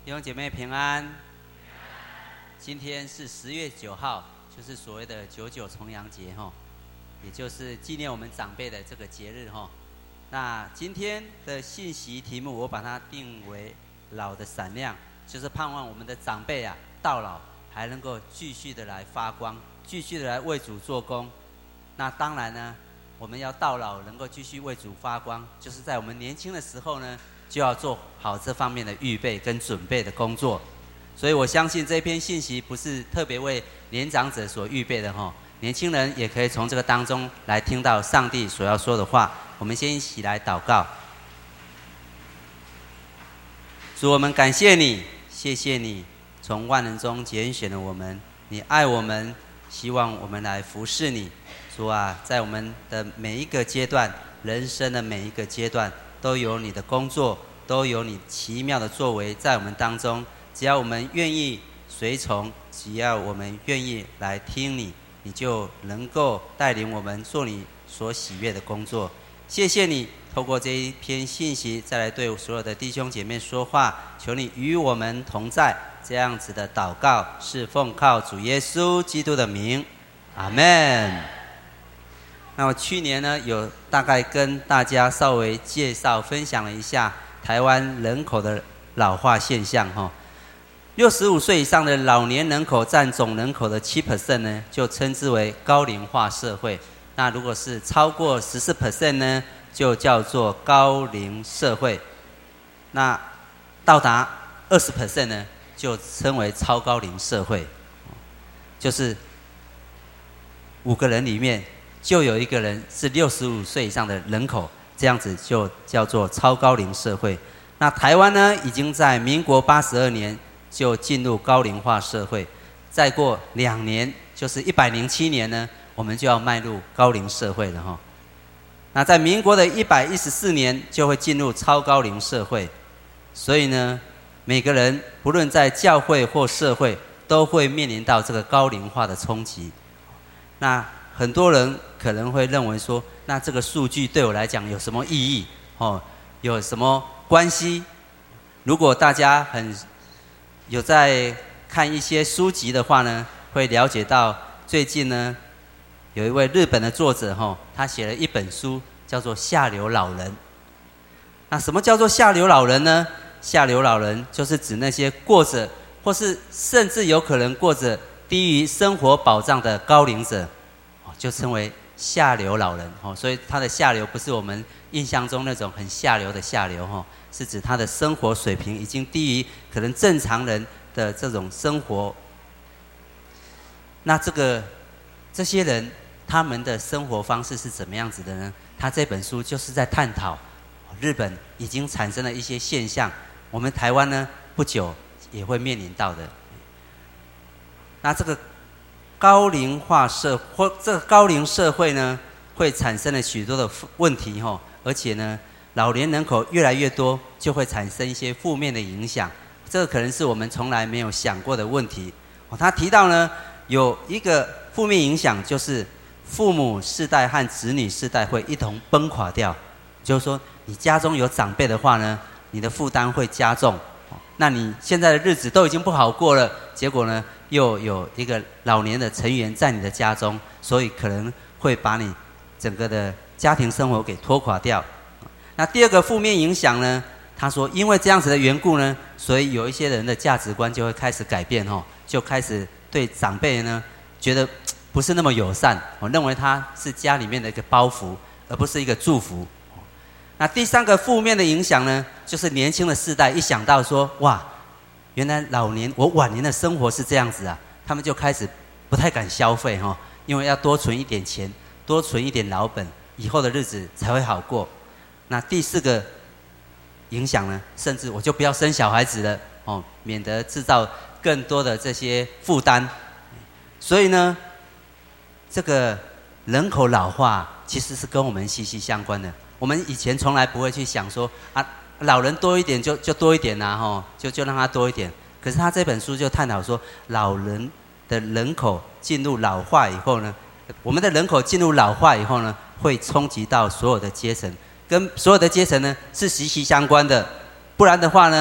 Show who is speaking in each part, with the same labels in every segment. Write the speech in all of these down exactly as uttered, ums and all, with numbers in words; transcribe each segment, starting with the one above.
Speaker 1: 弟兄姐妹平安。今天是十月九号，就是所谓的九九重阳节哈，也就是纪念我们长辈的这个节日哈。那今天的信息题目，我把它定为“老的闪亮”，就是盼望我们的长辈啊，到老还能够继续的来发光，继续的来为主做工。那当然呢，我们要到老能够继续为主发光，就是在我们年轻的时候呢，就要做好这方面的预备跟准备的工作。所以我相信这篇信息不是特别为年长者所预备的哈，年轻人也可以从这个当中来听到上帝所要说的话。我们先一起来祷告。主，我们感谢你，谢谢你从万人中拣选了我们，你爱我们，希望我们来服侍你。主啊，在我们的每一个阶段，人生的每一个阶段，都有你的工作，都有你奇妙的作为在我们当中。只要我们愿意随从，只要我们愿意来听你，你就能够带领我们做你所喜悦的工作。谢谢你透过这一篇信息再来对所有的弟兄姐妹说话，求你与我们同在。这样子的祷告是奉靠主耶稣基督的名，阿们。那我去年呢，有大概跟大家稍微介绍分享了一下台湾人口的老化现象哈。六十五岁以上的老年人口占总人口的 百分之七 呢，就称之为高龄化社会。那如果是超过 百分之十四 呢，就叫做高龄社会。那到达 百分之二十 呢，就称为超高龄社会。就是五个人里面就有一个人是六十五岁以上的人口，这样子就叫做超高龄社会。那台湾呢，已经在民国八十二年就进入高龄化社会，再过两年，就是一百零七年呢，我们就要迈入高龄社会了哈。那在民国的一百一十四年就会进入超高龄社会，所以呢，每个人不论在教会或社会，都会面临到这个高龄化的冲击。那很多人可能会认为说，那这个数据对我来讲有什么意义？哦，有什么关系？如果大家很有在看一些书籍的话呢，会了解到最近呢，有一位日本的作者哈，他写了一本书，叫做《下流老人》。那什么叫做下流老人呢？下流老人就是指那些过着，或是甚至有可能过着低于生活保障的高龄者，就称为下流老人。所以他的下流不是我们印象中那种很下流的下流，是指他的生活水平已经低于可能正常人的这种生活。那这个这些人他们的生活方式是怎么样子的呢？他这本书就是在探讨日本已经产生了一些现象，我们台湾呢不久也会面临到的。那这个高龄化社或这个高龄社会呢，会产生了许多的问题哈，而且呢，老年人口越来越多，就会产生一些负面的影响。这个可能是我们从来没有想过的问题。他提到呢，有一个负面影响，就是父母世代和子女世代会一同崩垮掉。就是说，你家中有长辈的话呢，你的负担会加重。那你现在的日子都已经不好过了，结果呢，又有一个老年的成员在你的家中，所以可能会把你整个的家庭生活给拖垮掉。那第二个负面影响呢，他说因为这样子的缘故呢，所以有一些人的价值观就会开始改变，就开始对长辈呢觉得不是那么友善，我认为他是家里面的一个包袱，而不是一个祝福。那第三个负面的影响呢，就是年轻的世代一想到说，哇，原来老年我晚年的生活是这样子啊，他们就开始不太敢消费，因为要多存一点钱，多存一点老本，以后的日子才会好过。那第四个影响呢，甚至我就不要生小孩子了，哦，免得制造更多的这些负担。所以呢，这个人口老化其实是跟我们息息相关的。我们以前从来不会去想说啊，老人多一点就就多一点呐、啊，吼，就就让他多一点。可是他这本书就探讨说，老人的人口进入老化以后呢，我们的人口进入老化以后呢，会冲击到所有的阶层，跟所有的阶层呢是息息相关的。不然的话呢，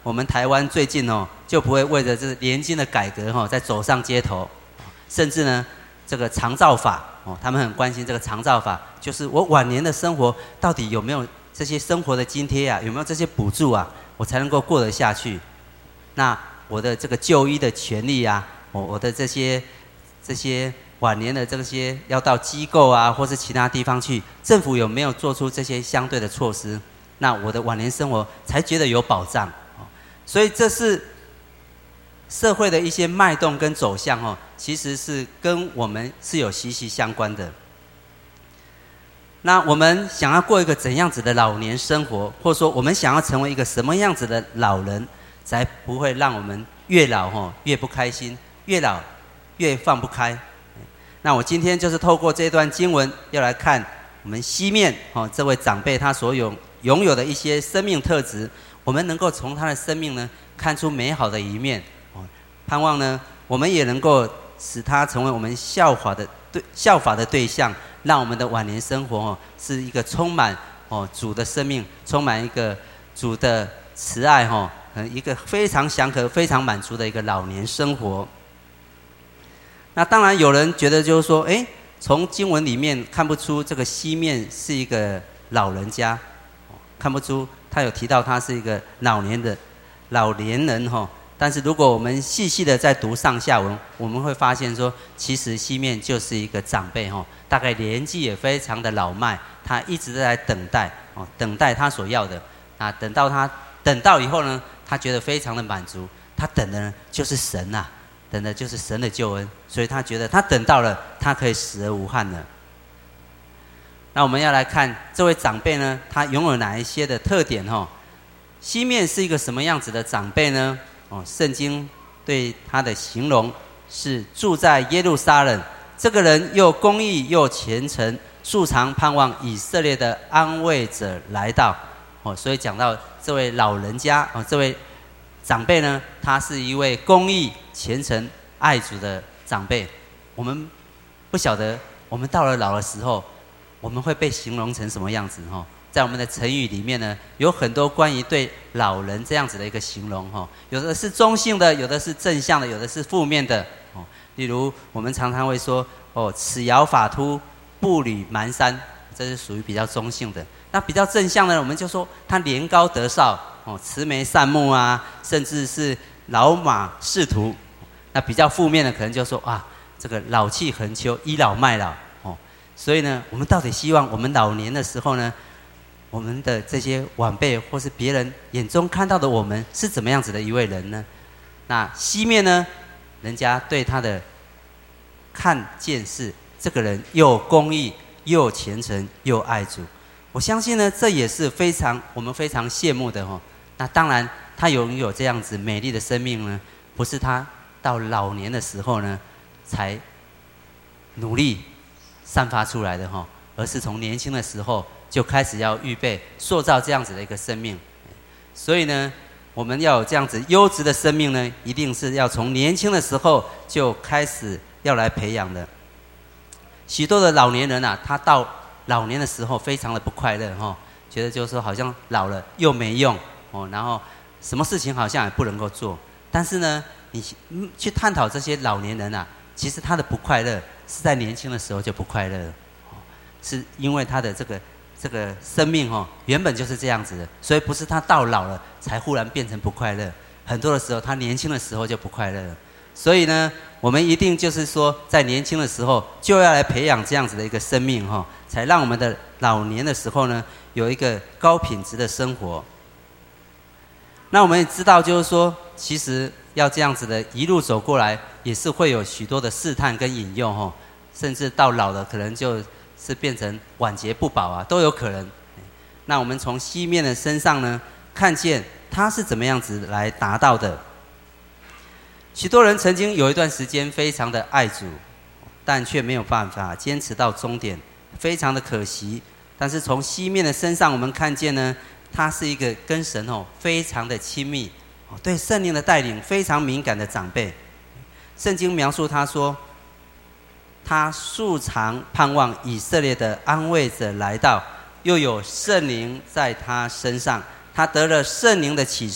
Speaker 1: 我们台湾最近哦，就不会为了这年金的改革哈，在走上街头，甚至呢，这个长照法哦，他们很关心这个长照法，就是我晚年的生活到底有没有这些生活的津贴啊，有没有这些补助啊，我才能够过得下去。那我的这个就医的权利啊，我我的这些这些晚年的这些要到机构啊，或是其他地方去，政府有没有做出这些相对的措施？那我的晚年生活才觉得有保障。所以这是社会的一些脉动跟走向哦，其实是跟我们是有息息相关的。那我们想要过一个怎样子的老年生活，或者说我们想要成为一个什么样子的老人，才不会让我们越老哦越不开心，越老越放不开。那我今天就是透过这段经文，要来看我们西面哦这位长辈他所有拥有的一些生命特质。我们能够从他的生命呢看出美好的一面，哦，盼望呢我们也能够使他成为我们效法的对效法的对象，让我们的晚年生活哦是一个充满哦主的生命，充满一个主的慈爱哈，哦，一个非常祥和、非常满足的一个老年生活。那当然有人觉得就是说，哎，从经文里面看不出这个西面是一个老人家，看不出。他有提到他是一个老年的老年人哈，但是如果我们细细的在读上下文，我们会发现说，其实西面就是一个长辈哈，大概年纪也非常的老迈，他一直在等待哦，等待他所要的啊，等到他等到以后呢，他觉得非常的满足，他等的呢就是神啊，等的就是神的救恩，所以他觉得他等到了，他可以死而无憾了。那我们要来看这位长辈呢，他拥有哪一些的特点哈？西面是一个什么样子的长辈呢？哦，圣经对他的形容是住在耶路撒冷，这个人又公义又虔诚，素常盼望以色列的安慰者来到。哦，所以讲到这位老人家哦，这位长辈呢，他是一位公义、虔诚、爱主的长辈。我们不晓得，我们到了老的时候。我们会被形容成什么样子哈？在我们的成语里面呢，有很多关于对老人这样子的一个形容哈，有的是中性的，有的是正向的，有的是负面的哦。例如，我们常常会说哦，齿摇发秃，步履蹒跚，这是属于比较中性的。那比较正向的，我们就说他年高德少哦，慈眉善目啊，甚至是老马识途。那比较负面的，可能就说啊，这个老气横秋，倚老卖老。所以呢，我们到底希望我们老年的时候呢，我们的这些晚辈或是别人眼中看到的我们是怎么样子的一位人呢？那西面呢，人家对他的看见是这个人又公义又虔诚又爱主，我相信呢，这也是非常我们非常羡慕的哦。那当然，他拥有这样子美丽的生命呢，不是他到老年的时候呢才努力散发出来的哈，而是从年轻的时候就开始要预备塑造这样子的一个生命。所以呢，我们要有这样子优质的生命呢，一定是要从年轻的时候就开始要来培养的。许多的老年人啊，他到老年的时候非常的不快乐哈，觉得就是说好像老了又没用哦，然后什么事情好像也不能够做。但是呢，你去探讨这些老年人啊，其实他的不快乐是在年轻的时候就不快乐了，是因为他的这个这个生命哦，原本就是这样子的，所以不是他到老了才忽然变成不快乐，很多的时候他年轻的时候就不快乐了。所以呢，我们一定就是说，在年轻的时候就要来培养这样子的一个生命哈，才让我们的老年的时候呢，有一个高品质的生活。那我们也知道，就是说，其实要这样子的一路走过来，也是会有许多的试探跟引诱哈，甚至到老了可能就是变成晚节不保啊，都有可能。那我们从西面的身上呢，看见他是怎么样子来达到的。许多人曾经有一段时间非常的爱主，但却没有办法坚持到终点，非常的可惜。但是从西面的身上，我们看见呢，他是一个跟神哦非常的亲密，对圣灵的带领非常敏感的长辈。圣经描述他说，他素常盼望以色列的安慰者来到，又有圣灵在他身上，他得了圣灵的启示，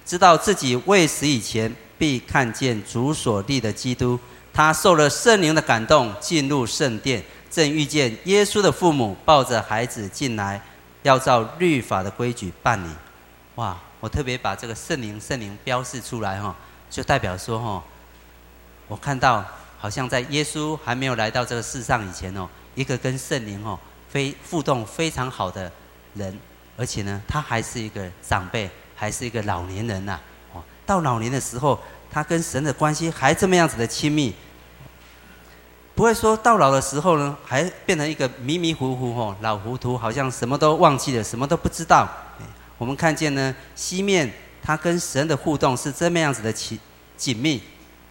Speaker 1: 知道自己未死以前必看见主所立的基督。他受了圣灵的感动，进入圣殿，正遇见耶稣的父母抱着孩子进来，要照律法的规矩办理。哇，我特别把这个圣灵圣灵标示出来，就代表说，我看到好像在耶稣还没有来到这个世上以前，一个跟圣灵非互动非常好的人，而且呢，他还是一个长辈，还是一个老年人呐、啊。到老年的时候，他跟神的关系还这么样子的亲密，不会说到老的时候呢，还变成一个迷迷糊糊、老糊涂，好像什么都忘记了，什么都不知道。我们看见呢，西面他跟神的互动是这么样子的紧密。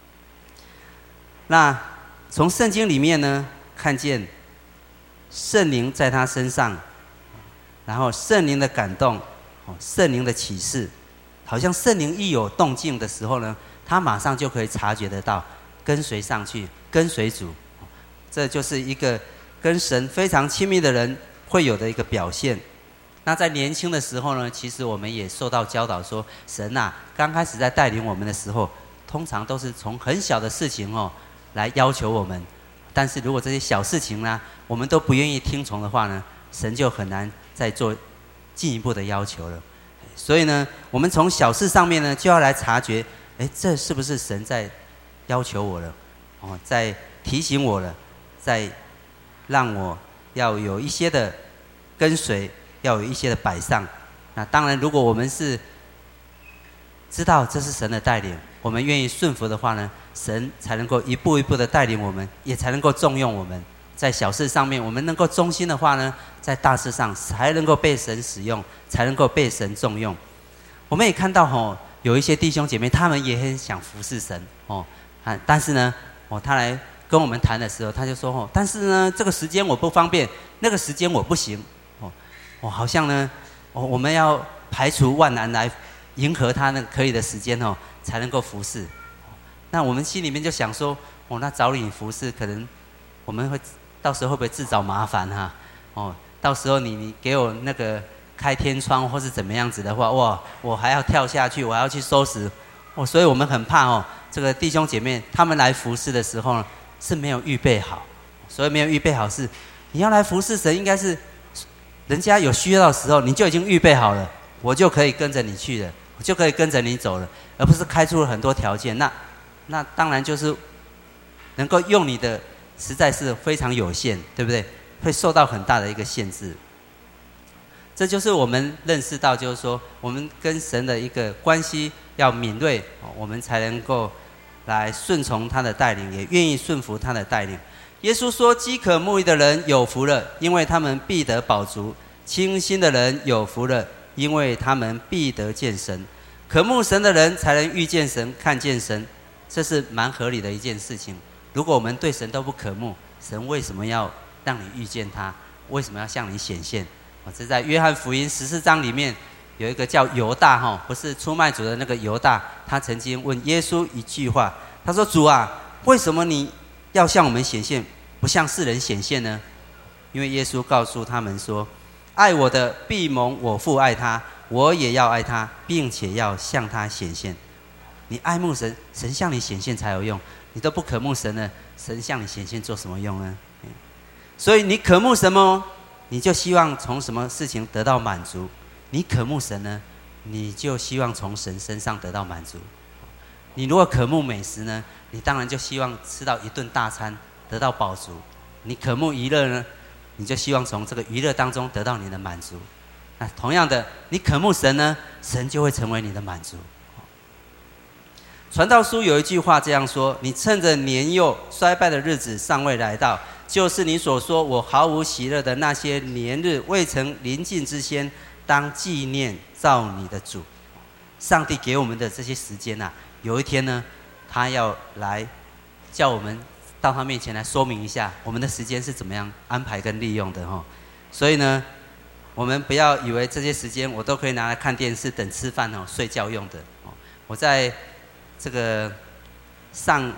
Speaker 1: 那从圣经里面呢，看见圣灵在他身上，然后圣灵的感动，圣灵的启示，好像圣灵一有动静的时候呢，他马上就可以察觉得到，跟随上去，跟随主。这就是一个跟神非常亲密的人会有的一个表现。那在年轻的时候呢，其实我们也受到教导说，神啊，刚开始在带领我们的时候，通常都是从很小的事情哦来要求我们。但是如果这些小事情呢，我们都不愿意听从的话呢，神就很难再做进一步的要求了。所以呢，我们从小事上面呢，就要来察觉，哎，这是不是神在要求我了？哦，在提醒我了，在让我要有一些的跟随，要有一些的摆上。那当然，如果我们是知道这是神的带领，我们愿意顺服的话呢，神才能够一步一步的带领我们，也才能够重用我们。在小事上面我们能够忠心的话呢，在大事上才能够被神使用，才能够被神重用。我们也看到、哦、有一些弟兄姐妹，他们也很想服侍神、哦啊、但是呢、哦、他来跟我们谈的时候，他就说、哦、但是呢这个时间我不方便，那个时间我不行、哦哦、好像呢、哦、我们要排除万难来迎合他那个可以的时间、哦、才能够服侍。那我们心里面就想说、哦、那找你服侍，可能我们会到时候会不会自找麻烦哈、啊？哦，到时候你你给我那个开天窗或是怎么样子的话，哇，我还要跳下去，我还要去收拾，哦，所以我们很怕哦，这个弟兄姐妹他们来服侍的时候呢，是没有预备好，所以没有预备好是你要来服侍神，应该是人家有需要的时候你就已经预备好了，我就可以跟着你去了，我就可以跟着你走了，而不是开出了很多条件，那那当然就是能够用你的。实在是非常有限，对不对？会受到很大的一个限制。这就是我们认识到，就是说，我们跟神的一个关系要敏锐，我们才能够来顺从他的带领，也愿意顺服他的带领。耶稣说：“饥渴慕义的人有福了，因为他们必得饱足；清心的人有福了，因为他们必得见神。渴慕神的人才能遇见神，看见神。”这是蛮合理的一件事情。如果我们对神都不渴慕，神为什么要让你遇见他？为什么要向你显现？这在约翰福音十四章里面有一个叫犹大，不是出卖主的那个犹大，他曾经问耶稣一句话，他说：“主啊，为什么你要向我们显现，不向世人显现呢？”因为耶稣告诉他们说：“爱我的必蒙我父爱他，我也要爱他，并且要向他显现。”你爱慕神，神向你显现才有用。你都不渴慕神了，神向你显现做什么用呢？所以你渴慕什么，你就希望从什么事情得到满足。你渴慕神呢，你就希望从神身上得到满足。你如果渴慕美食呢，你当然就希望吃到一顿大餐得到饱足。你渴慕娱乐呢，你就希望从这个娱乐当中得到你的满足。那同样的，你渴慕神呢，神就会成为你的满足。传道书有一句话这样说：“你趁着年幼衰败的日子尚未来到，就是你所说我毫无喜乐的那些年日未曾临近之先，当纪念造你的主。”上帝给我们的这些时间啊，有一天呢，他要来叫我们到他面前来说明一下我们的时间是怎么样安排跟利用的哈。所以呢，我们不要以为这些时间我都可以拿来看电视、等吃饭哦、睡觉用的。我在这个上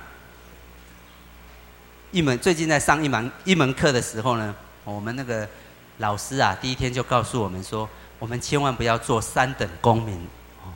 Speaker 1: 一门最近在上一门一门课的时候呢，我们那个老师啊，第一天就告诉我们说，我们千万不要做三等公民。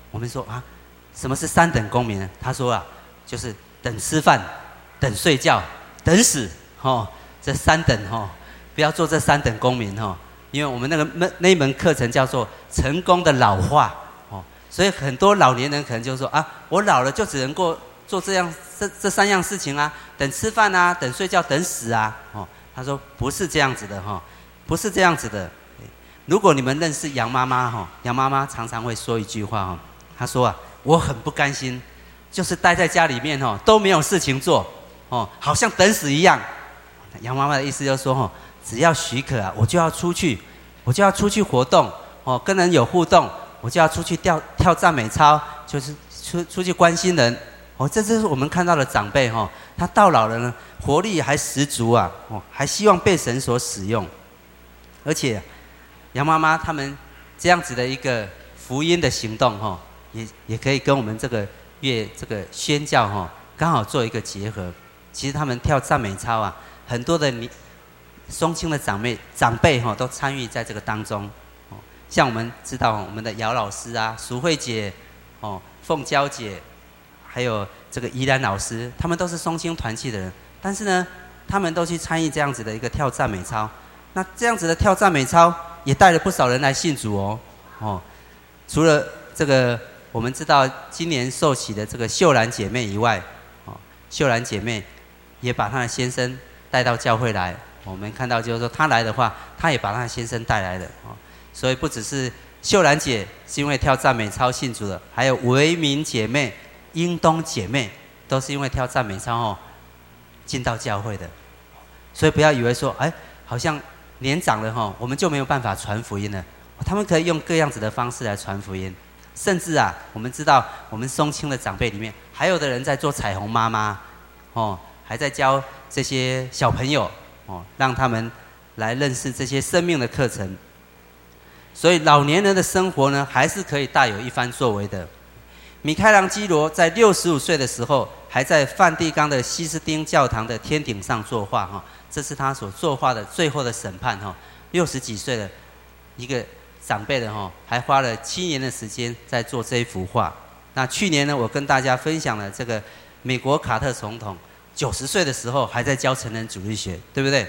Speaker 1: 我们说啊，什么是三等公民呢？他说啊，就是等吃饭、等睡觉、等死，哦，这三等哦，不要做这三等公民哦，因为我们那个那那一门课程叫做成功的老化哦，所以很多老年人可能就说啊，我老了就只能够做这样这这三样事情啊，等吃饭啊，等睡觉，等死啊，哦，他说不是这样子的哈、哦，不是这样子的。如果你们认识杨妈妈哈，杨妈妈常常会说一句话哈，她说啊，我很不甘心，就是待在家里面哦，都没有事情做哦，好像等死一样。杨妈妈的意思就是说哦，只要许可啊，我就要出去，我就要出去活动哦，跟人有互动，我就要出去跳跳赞美操，就是出出去关心人哦。这就是我们看到的长辈哈，他到老了呢，活力还十足啊，哦，还希望被神所使用，而且。杨妈妈他们这样子的一个福音的行动哈，也也可以跟我们这个月这个宣教哈，刚好做一个结合。其实他们跳赞美操啊，很多的松青的长辈长辈哈都参与在这个当中。哦，像我们知道我们的姚老师啊、淑慧姐、哦凤娇姐，还有这个宜兰老师，他们都是松青团契的人，但是呢，他们都去参与这样子的一个跳赞美操。那这样子的跳赞美操。也带了不少人来信主哦，哦，除了这个我们知道今年受洗的这个秀兰姐妹以外，哦，秀兰姐妹也把她的先生带到教会来。我们看到就是说她来的话，她也把她的先生带来了哦，所以不只是秀兰姐是因为跳赞美操信主的，还有维民姐妹、英东姐妹都是因为跳赞美操哦进到教会的。所以不要以为说，哎，好像。年长了哈，我们就没有办法传福音了。他们可以用各样子的方式来传福音，甚至啊，我们知道我们松青的长辈里面，还有的人在做彩虹妈妈，哦，还在教这些小朋友哦，让他们来认识这些生命的课程。所以老年人的生活呢，还是可以大有一番作为的。米开朗基罗在六十五岁的时候，还在梵蒂冈的西斯丁教堂的天顶上作画哈。这是他所作画的最后的审判哈，六十几岁的一个长辈的哈，还花了七年的时间在做这一幅画。那去年呢，我跟大家分享了这个美国卡特总统九十岁的时候还在教成人主义学，对不对？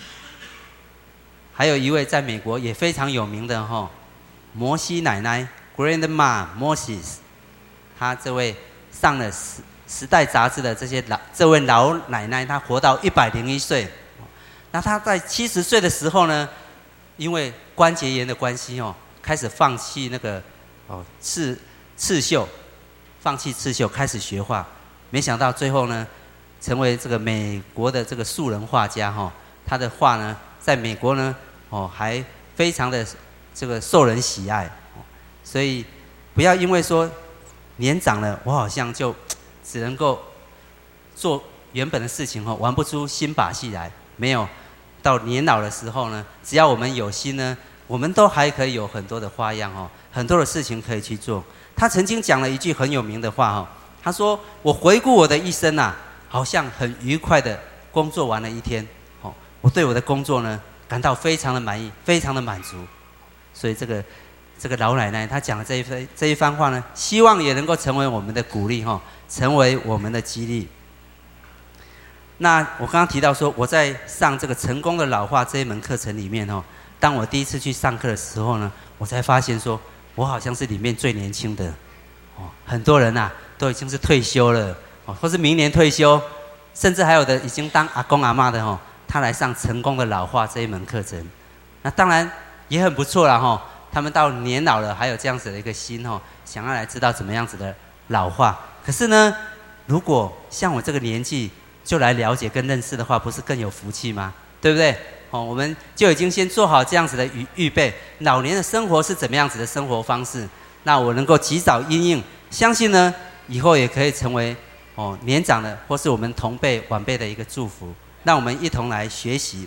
Speaker 1: 还有一位在美国也非常有名的哈，摩西奶奶 Grandma Moses， 她这位上了时时代杂志的这些老这位老奶奶，她活到一百零一岁。那他在七十岁的时候呢，因为关节炎的关系哦，开始放弃那个哦刺刺绣，放弃刺绣，开始学画。没想到最后呢，成为这个美国的这个素人画家哈、哦。他的画呢，在美国呢哦还非常的这个受人喜爱。所以不要因为说年长了，我好像就只能够做原本的事情哦，玩不出新把戏来。没有，到年老的时候呢，只要我们有心呢，我们都还可以有很多的花样哦，很多的事情可以去做。他曾经讲了一句很有名的话哈、哦，他说：“我回顾我的一生啊，好像很愉快的工作完了一天，哦，我对我的工作呢感到非常的满意，非常的满足。”所以这个这个老奶奶她讲的这一番这一番话呢，希望也能够成为我们的鼓励哈、哦，成为我们的激励。那我刚刚提到说，我在上这个成功的老化这一门课程里面哦，当我第一次去上课的时候呢，我才发现说，我好像是里面最年轻的哦，很多人啊都已经是退休了哦，或是明年退休，甚至还有的已经当阿公阿嬷的哦，他来上成功的老化这一门课程，那当然也很不错啦哈、哦。他们到年老了还有这样子的一个心哦，想要来知道怎么样子的老化。可是呢，如果像我这个年纪，就来了解跟认识的话，不是更有福气吗？对不对？哦，我们就已经先做好这样子的预预备，老年的生活是怎么样子的生活方式？那我能够及早因应，相信呢，以后也可以成为哦年长的或是我们同辈晚辈的一个祝福。让我们一同来学习。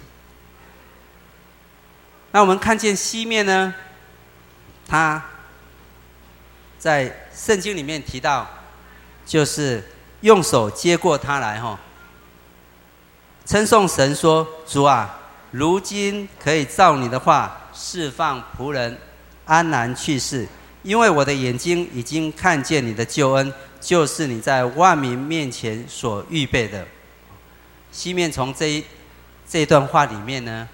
Speaker 1: 那我们看见西面呢，他在圣经里面提到，就是用手接过他来哈。称颂神说：“主啊，如今可以照你的话释放仆人安然去世， 因为我的眼睛已经看见你的救恩，就是你在万民面前所预备的。西面从这一这一段话里面呢，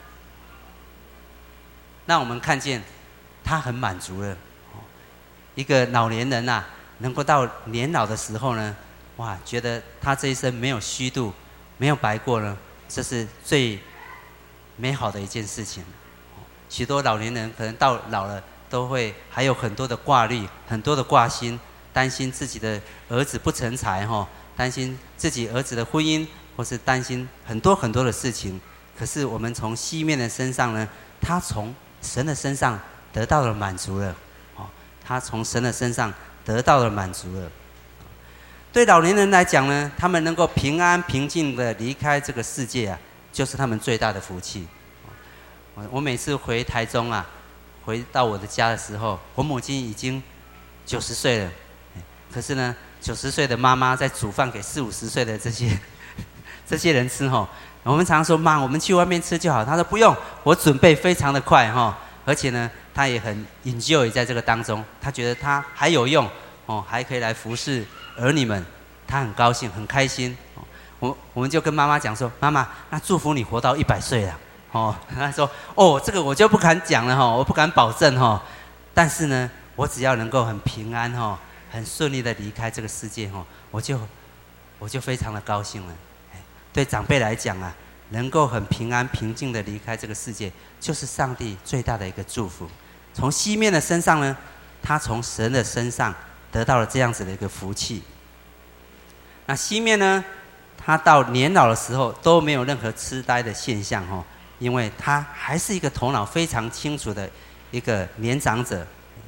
Speaker 1: 让我们看见他很满足了。一个老年人啊，能够到年老的时候呢，哇，觉得他这一生没有虚度，没有白过呢，这是最美好的一件事情。许多老年人可能到老了，都会还有很多的挂虑，很多的挂心，担心自己的儿子不成才哈，担心自己儿子的婚姻，或是担心很多很多的事情。可是我们从西面的身上呢，他从神的身上得到了满足了，哦，他从神的身上得到了满足了。对老年人来讲呢，他们能够平安平静的离开这个世界啊，就是他们最大的福气。我我每次回台中啊，回到我的家的时候，我母亲已经九十岁了，可是呢，九十岁的妈妈在煮饭给四五十岁的这些这些人吃吼。我们常说妈，我们去外面吃就好。她说不用，我准备非常的快哈，而且呢，她也很 enjoy 在这个当中，她觉得她还有用哦，还可以来服侍儿女们，她很高兴，很开心。我我们就跟妈妈讲说，妈妈，那祝福你活到一百岁了。哦，她说哦，这个我就不敢讲了哈，我不敢保证哈，但是呢，我只要能够很平安哈，很顺利的离开这个世界哈，我就我就非常的高兴了。对长辈来讲啊，能够很平安平静的离开这个世界，就是上帝最大的一个祝福。从西面的身上呢，他从神的身上得到了这样子的一个福气。那西面呢，他到年老的时候都没有任何痴呆的现象哦，因为他还是一个头脑非常清楚的一个年长者。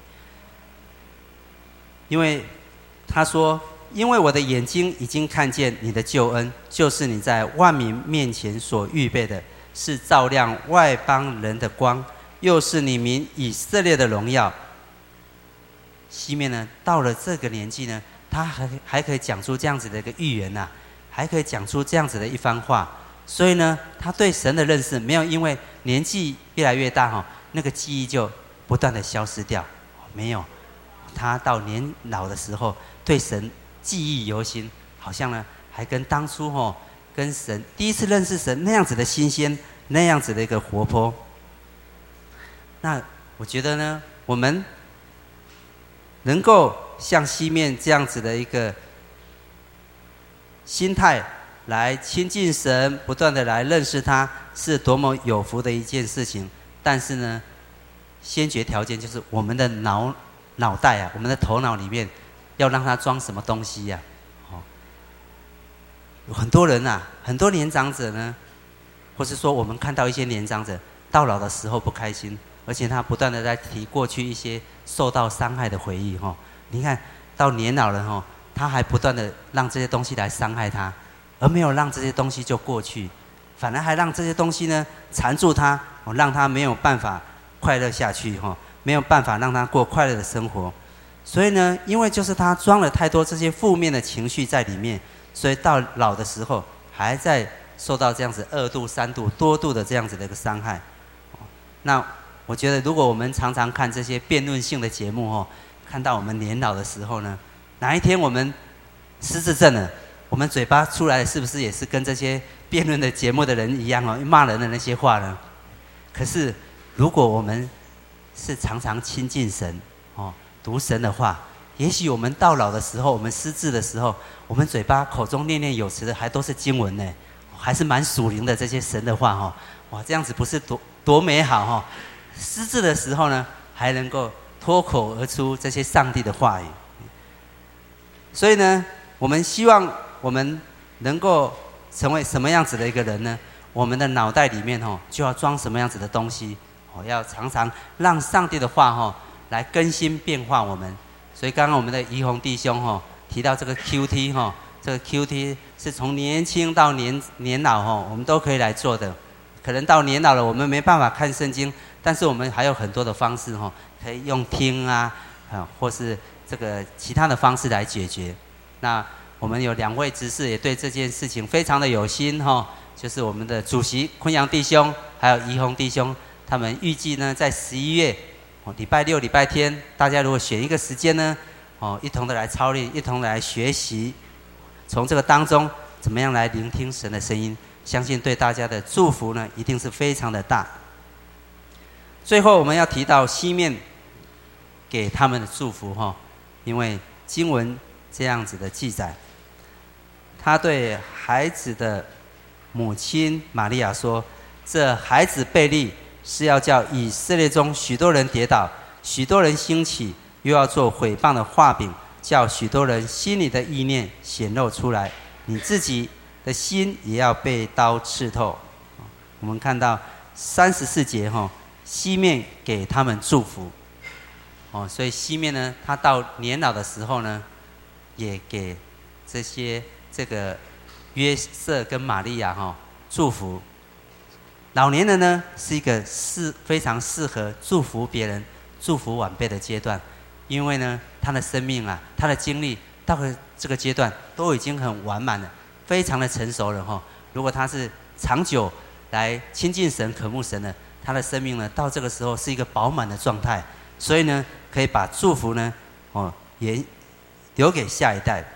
Speaker 1: 因为他说，因为我的眼睛已经看见你的救恩，就是你在万民面前所预备的，是照亮外邦人的光，又是你民以色列的荣耀。西面呢，到了这个年纪呢，他还还可以讲出这样子的一个预言呐、啊，还可以讲出这样子的一番话。所以呢，他对神的认识没有因为年纪越来越大哈，那个记忆就不断的消失掉，没有。他到年老的时候，对神记忆犹新，好像呢还跟当初吼跟神第一次认识神那样子的新鲜，那样子的一个活泼。那我觉得呢，我们能够像西面这样子的一个心态来亲近神，不断的来认识他，是多么有福的一件事情。但是呢，先决条件就是我们的脑脑袋啊，我们的头脑里面要让他装什么东西呀、啊？哦，有很多人啊，很多年长者呢，或是说我们看到一些年长者到老的时候不开心，而且他不断的在提过去一些受到伤害的回忆哈、哦。你看到年老了哈、哦，他还不断的让这些东西来伤害他，而没有让这些东西就过去，反而还让这些东西呢缠住他，哦，让他没有办法快乐下去哈、哦，没有办法让他过快乐的生活。所以呢，因为就是他装了太多这些负面的情绪在里面，所以到老的时候还在受到这样子二度、三度、多度的这样子的一个伤害。那我觉得，如果我们常常看这些辩论性的节目哦，看到我们年老的时候呢，哪一天我们失智症了，我们嘴巴出来是不是也是跟这些辩论的节目的人一样哦，骂人的那些话呢？可是如果我们是常常亲近神哦，读神的话，也许我们到老的时候，我们失智的时候，我们嘴巴口中念念有词的还都是经文呢，还是蛮属灵的这些神的话哈，哇，这样子不是多多美好哈！失智的时候呢，还能够脱口而出这些上帝的话语。所以呢，我们希望我们能够成为什么样子的一个人呢？我们的脑袋里面哦，就要装什么样子的东西哦，要常常让上帝的话哦来更新变化我们。所以刚刚我们的怡宏弟兄哦提到这个 Q T 哦，这个 Q T 是从年轻到年年老哦，我们都可以来做的。可能到年老了，我们没办法看圣经，但是我们还有很多的方式哦，可以用听啊，啊，或是这个其他的方式来解决。那我们有两位执事也对这件事情非常的有心哈、哦，就是我们的主席昆阳弟兄，还有怡宏弟兄，他们预计呢在十一月哦，礼拜六、礼拜天，大家如果选一个时间呢，哦，一同的来操练，一同的来学习，从这个当中怎么样来聆听神的声音，相信对大家的祝福呢，一定是非常的大。最后我们要提到西面给他们的祝福哈，因为经文这样子的记载，他对孩子的母亲玛利亚说：“这孩子被立，是要叫以色列中许多人跌倒，许多人兴起，又要做毁谤的画饼，叫许多人心里的意念显露出来。你自己的心也要被刀刺透。”我们看到三十四节哈，西面给他们祝福。哦，所以西面呢，他到年老的时候呢，也给这些这个约瑟跟玛利亚哈、哦、祝福。老年人呢，是一个适非常适合祝福别人、祝福晚辈的阶段，因为呢，他的生命啊，他的经历到了这个阶段都已经很完满了，非常的成熟了哈、哦。如果他是长久来亲近神、渴慕神的，他的生命呢，到这个时候是一个饱满的状态，所以呢，可以把祝福呢，哦，也留给下一代。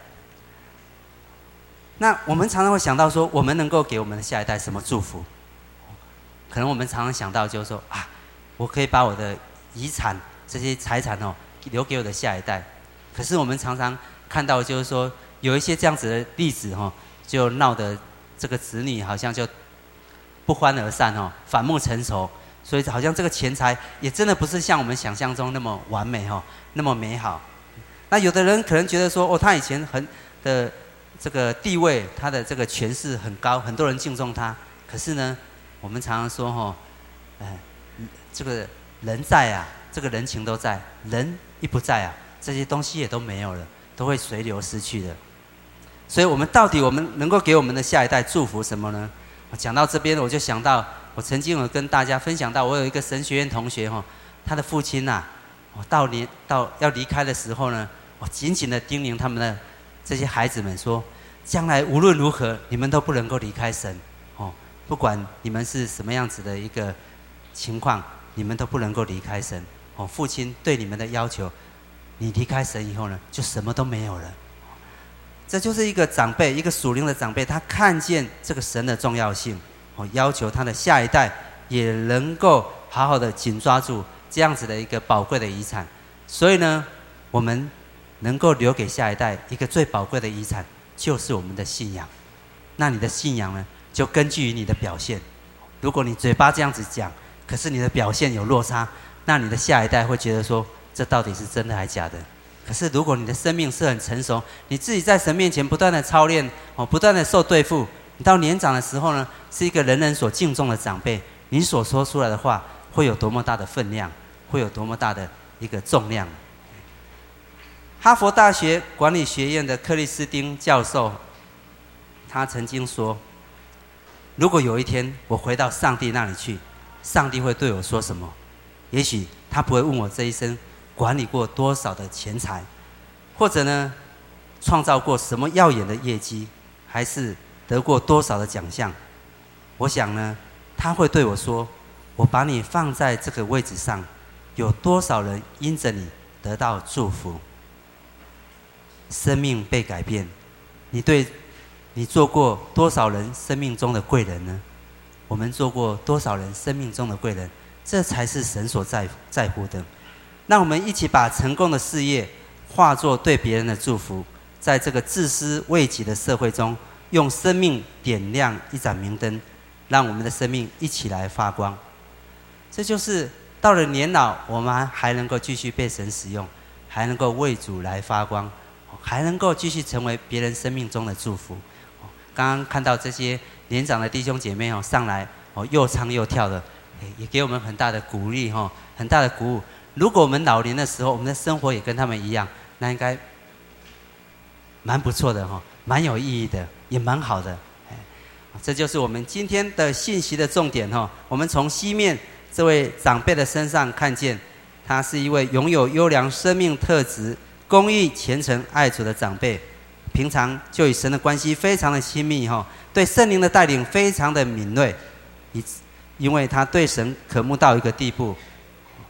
Speaker 1: 那我们常常会想到说，我们能够给我们的下一代什么祝福？可能我们常常想到就是说啊，我可以把我的遗产这些财产哦留给我的下一代。可是我们常常看到就是说，有一些这样子的例子哦，就闹得这个子女好像就不欢而散哦，反目成仇。所以好像这个钱财也真的不是像我们想象中那么完美哦，那么美好。那有的人可能觉得说，哦，他以前很的这个地位，他的这个权势很高，很多人敬重他。可是呢，我们常常说哈，呃，这个人在啊，这个人情都在；人一不在啊，这些东西也都没有了，都会随流失去的。所以我们到底我们能够给我们的下一代祝福什么呢？我讲到这边，我就想到，我曾经有跟大家分享到，我有一个神学院同学哈，他的父亲呐，我到年到要离开的时候呢，我紧紧的叮咛他们的这些孩子们说，将来无论如何，你们都不能够离开神哦。不管你们是什么样子的一个情况，你们都不能够离开神哦。父亲对你们的要求，你离开神以后呢，就什么都没有了。这就是一个长辈，一个属灵的长辈，他看见这个神的重要性哦，要求他的下一代也能够好好的紧抓住这样子的一个宝贵的遗产。所以呢，我们能够留给下一代一个最宝贵的遗产，就是我们的信仰。那你的信仰呢，就根据于你的表现。如果你嘴巴这样子讲，可是你的表现有落差，那你的下一代会觉得说，这到底是真的还假的？可是如果你的生命是很成熟，你自己在神面前不断的操练哦，不断的受对付，你到年长的时候呢，是一个人人所敬重的长辈，你所说出来的话会有多么大的分量，会有多么大的一个重量。哈佛大学管理学院的克里斯汀教授，他曾经说，如果有一天我回到上帝那里去，上帝会对我说什么？也许他不会问我这一生管理过多少的钱财，或者呢，创造过什么耀眼的业绩，还是得过多少的奖项。我想呢，他会对我说，我把你放在这个位置上，有多少人因着你得到祝福，生命被改变，你对你做过多少人生命中的贵人呢？我们做过多少人生命中的贵人？这才是神所在在乎的。让我们一起把成功的事业化作对别人的祝福，在这个自私为己的社会中，用生命点亮一盏明灯，让我们的生命一起来发光。这就是到了年老，我们还能够继续被神使用，还能够为主来发光，还能够继续成为别人生命中的祝福。刚刚看到这些年长的弟兄姐妹哦上来哦又唱又跳的，也给我们很大的鼓励哦，很大的鼓舞。如果我们老年的时候，我们的生活也跟他们一样，那应该蛮不错的哈，蛮有意义的，也蛮好的。这就是我们今天的信息的重点哈。我们从西面这位长辈的身上看见，他是一位拥有优良生命特质、公义、虔诚、爱主的长辈。平常就与神的关系非常的亲密哈，对圣灵的带领非常的敏锐，因为他对神渴慕到一个地步。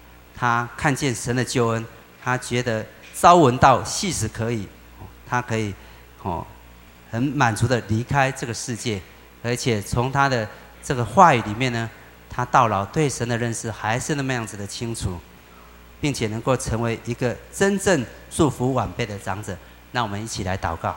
Speaker 1: 他看见神的救恩，他觉得朝闻道，夕死可以，他可以哦很满足的离开这个世界，而且从他的这个话语里面呢，他到老对神的认识还是那么样子的清楚，并且能够成为一个真正祝福晚辈的长者。那我们一起来祷告。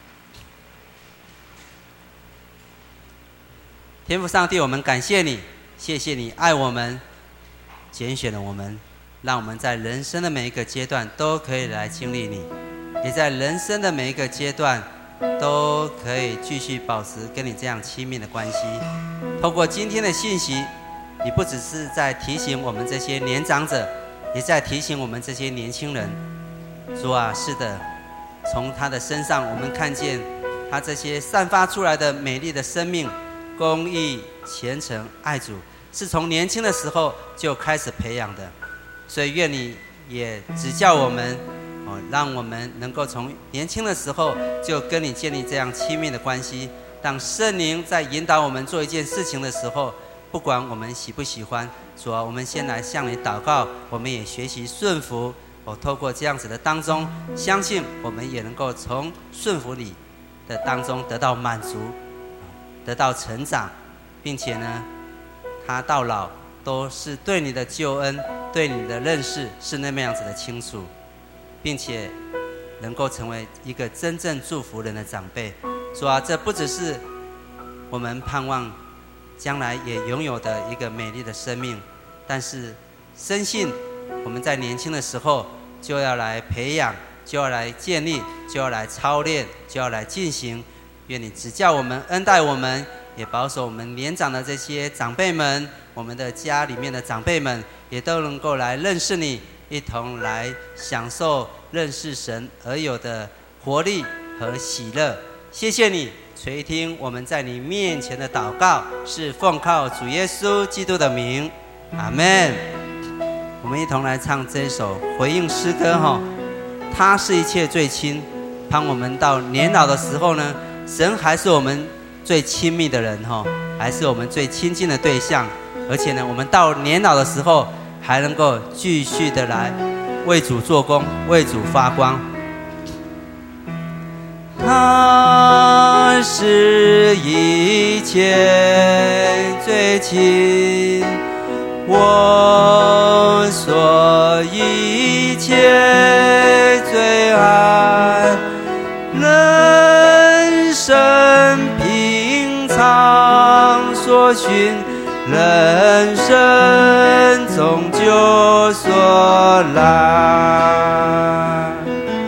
Speaker 1: 天父上帝，我们感谢你，谢谢你爱我们，拣选了我们，让我们在人生的每一个阶段都可以来经历你，也在人生的每一个阶段都可以继续保持跟你这样亲密的关系。透过今天的信息，你不只是在提醒我们这些年长者，也在提醒我们这些年轻人。主啊，是的，从他的身上我们看见他这些散发出来的美丽的生命，公义、虔诚、爱主，是从年轻的时候就开始培养的。所以愿你也指教我们，哦，让我们能够从年轻的时候就跟你建立这样亲密的关系。当圣灵在引导我们做一件事情的时候，不管我们喜不喜欢，主啊，我们先来向你祷告，我们也学习顺服。我、哦、透过这样子的当中，相信我们也能够从顺服里的当中得到满足，得到成长，并且呢，他到老都是对你的救恩、对你的认识是那么样子的清楚，并且能够成为一个真正祝福人的长辈。主啊，这不只是我们盼望将来也拥有的一个美丽的生命，但是深信我们在年轻的时候就要来培养，就要来建立，就要来操练，就要来进行。愿你指教我们，恩待我们，也保守我们年长的这些长辈们，我们的家里面的长辈们也都能够来认识你，一同来享受认识神而有的活力和喜乐。谢谢你垂听我们在你面前的祷告，是奉靠主耶稣基督的名，阿们。我们一同来唱这首回应诗歌哈，他是一切最亲。当我们到年老的时候呢，神还是我们最亲密的人哈，还是我们最亲近的对象。而且呢，我们到年老的时候，还能够继续的来为主做工，为主发光。他是一切最亲，我所一切最爱，人生平常所寻，人生终究所来。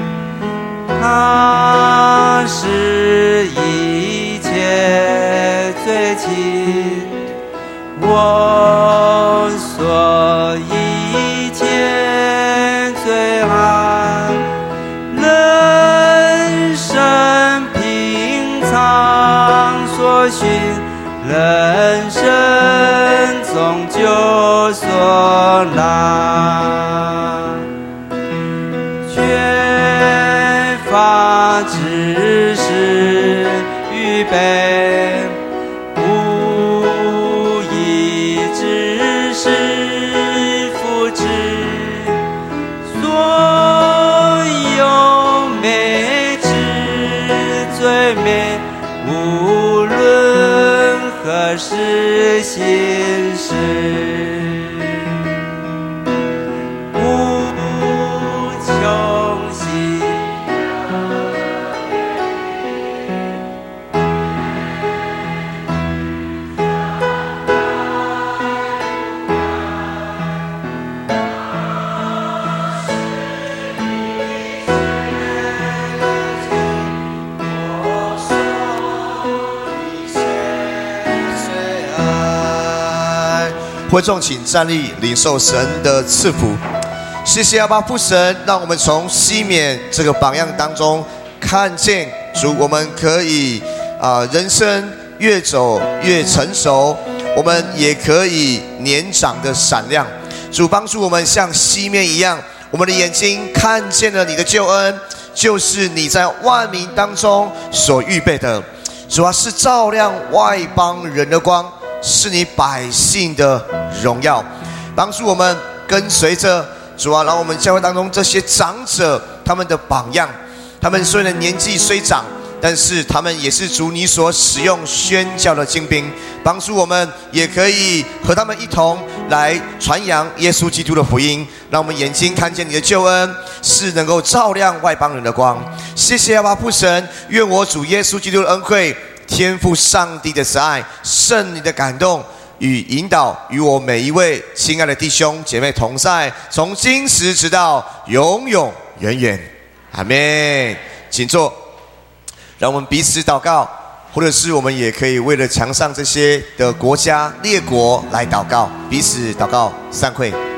Speaker 1: 他是一切最亲，我所一切最爱，人生平常所寻，人生终究所来。缺乏知识预备，无以知识福祉，所有美之最美，无论何时心事，
Speaker 2: 会众请站立，领受神的赐福。谢谢阿爸父神，让我们从西缅这个榜样当中看见主，我们可以啊、呃，人生越走越成熟，我们也可以年长的闪亮。主帮助我们像西缅一样，我们的眼睛看见了你的救恩，就是你在万民当中所预备的。主啊，是照亮外邦人的光，是你百姓的荣耀，帮助我们跟随着主啊，让我们教会当中这些长者他们的榜样，他们虽然年纪虽长，但是他们也是主你所使用宣教的精兵，帮助我们也可以和他们一同来传扬耶稣基督的福音，让我们眼睛看见你的救恩是能够照亮外邦人的光。谢谢阿爸父神，愿我主耶稣基督的恩惠、天父上帝的慈爱、圣灵的感动与引导，与我每一位亲爱的弟兄姐妹同在，从今时直到永永远远。阿们。请坐。让我们彼此祷告，或者是我们也可以为了墙上这些的国家列国来祷告，彼此祷告，散会。